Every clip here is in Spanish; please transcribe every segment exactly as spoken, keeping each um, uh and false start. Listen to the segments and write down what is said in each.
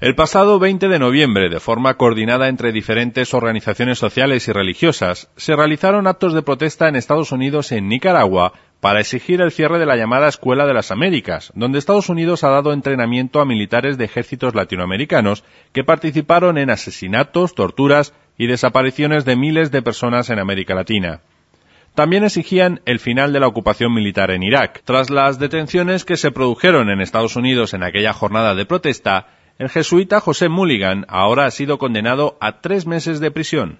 El pasado veinte de noviembre, de forma coordinada entre diferentes organizaciones sociales y religiosas, se realizaron actos de protesta en Estados Unidos y en Nicaragua para exigir el cierre de la llamada Escuela de las Américas, donde Estados Unidos ha dado entrenamiento a militares de ejércitos latinoamericanos que participaron en asesinatos, torturas y desapariciones de miles de personas en América Latina. También exigían el final de la ocupación militar en Irak. Tras las detenciones que se produjeron en Estados Unidos en aquella jornada de protesta, el jesuita José Mulligan ahora ha sido condenado a tres meses de prisión.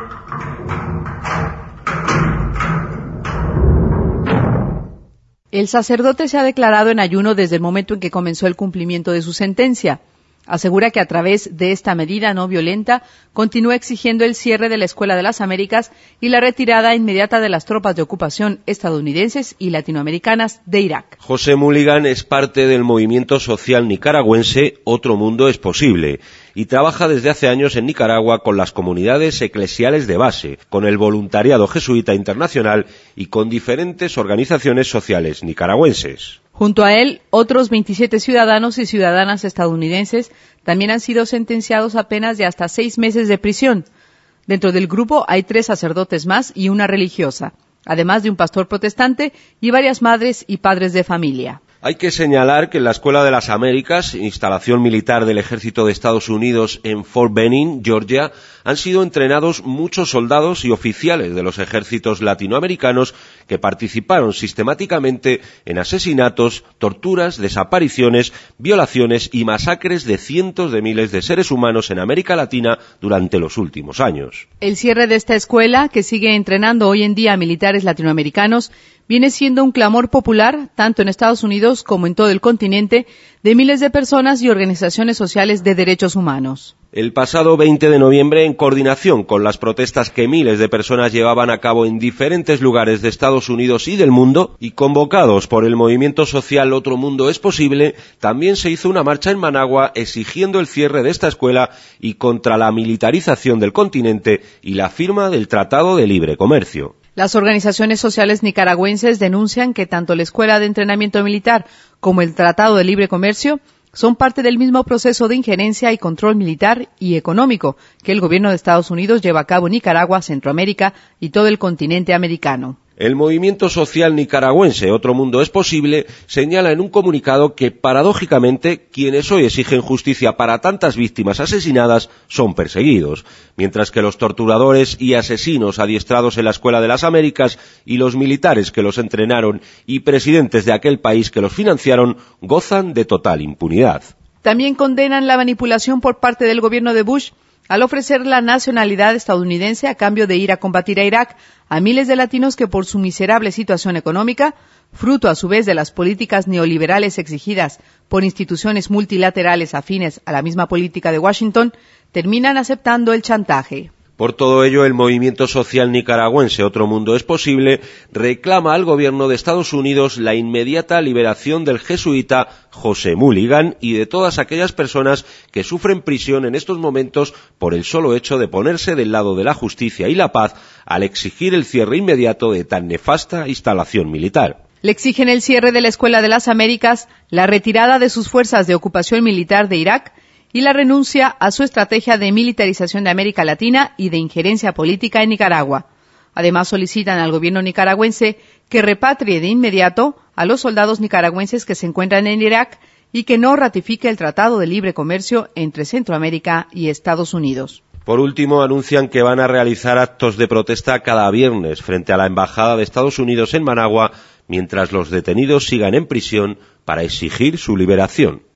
El sacerdote se ha declarado en ayuno desde el momento en que comenzó el cumplimiento de su sentencia. Asegura que a través de esta medida no violenta continúa exigiendo el cierre de la Escuela de las Américas y la retirada inmediata de las tropas de ocupación estadounidenses y latinoamericanas de Irak. José Mulligan es parte del movimiento social nicaragüense Otro Mundo es Posible y trabaja desde hace años en Nicaragua con las comunidades eclesiales de base, con el voluntariado jesuita internacional y con diferentes organizaciones sociales nicaragüenses. Junto a él, otros veintisiete ciudadanos y ciudadanas estadounidenses también han sido sentenciados a penas de hasta seis meses de prisión. Dentro del grupo hay tres sacerdotes más y una religiosa, además de un pastor protestante y varias madres y padres de familia. Hay que señalar que en la Escuela de las Américas, instalación militar del Ejército de Estados Unidos en Fort Benning, Georgia, han sido entrenados muchos soldados y oficiales de los ejércitos latinoamericanos que participaron sistemáticamente en asesinatos, torturas, desapariciones, violaciones y masacres de cientos de miles de seres humanos en América Latina durante los últimos años. El cierre de esta escuela, que sigue entrenando hoy en día a militares latinoamericanos, viene siendo un clamor popular, tanto en Estados Unidos como en todo el continente, de miles de personas y organizaciones sociales de derechos humanos. El pasado veinte de noviembre, en coordinación con las protestas que miles de personas llevaban a cabo en diferentes lugares de Estados Unidos y del mundo, y convocados por el movimiento social Otro Mundo es Posible, también se hizo una marcha en Managua exigiendo el cierre de esta escuela y contra la militarización del continente y la firma del Tratado de Libre Comercio. Las organizaciones sociales nicaragüenses denuncian que tanto la Escuela de Entrenamiento Militar como el Tratado de Libre Comercio son parte del mismo proceso de injerencia y control militar y económico que el gobierno de Estados Unidos lleva a cabo en Nicaragua, Centroamérica y todo el continente americano. El movimiento social nicaragüense Otro Mundo es Posible señala en un comunicado que, paradójicamente, quienes hoy exigen justicia para tantas víctimas asesinadas son perseguidos, mientras que los torturadores y asesinos adiestrados en la Escuela de las Américas y los militares que los entrenaron y presidentes de aquel país que los financiaron gozan de total impunidad. También condenan la manipulación por parte del gobierno de Bush al ofrecer la nacionalidad estadounidense a cambio de ir a combatir a Irak a miles de latinos que por su miserable situación económica, fruto a su vez de las políticas neoliberales exigidas por instituciones multilaterales afines a la misma política de Washington, terminan aceptando el chantaje. Por todo ello, el movimiento social nicaragüense Otro Mundo es Posible reclama al gobierno de Estados Unidos la inmediata liberación del jesuita José Mulligan y de todas aquellas personas que sufren prisión en estos momentos por el solo hecho de ponerse del lado de la justicia y la paz al exigir el cierre inmediato de tan nefasta instalación militar. Le exigen el cierre de la Escuela de las Américas, la retirada de sus fuerzas de ocupación militar de Irak y la renuncia a su estrategia de militarización de América Latina y de injerencia política en Nicaragua. Además, solicitan al gobierno nicaragüense que repatrie de inmediato a los soldados nicaragüenses que se encuentran en Irak y que no ratifique el Tratado de Libre Comercio entre Centroamérica y Estados Unidos. Por último, anuncian que van a realizar actos de protesta cada viernes frente a la Embajada de Estados Unidos en Managua, mientras los detenidos sigan en prisión para exigir su liberación.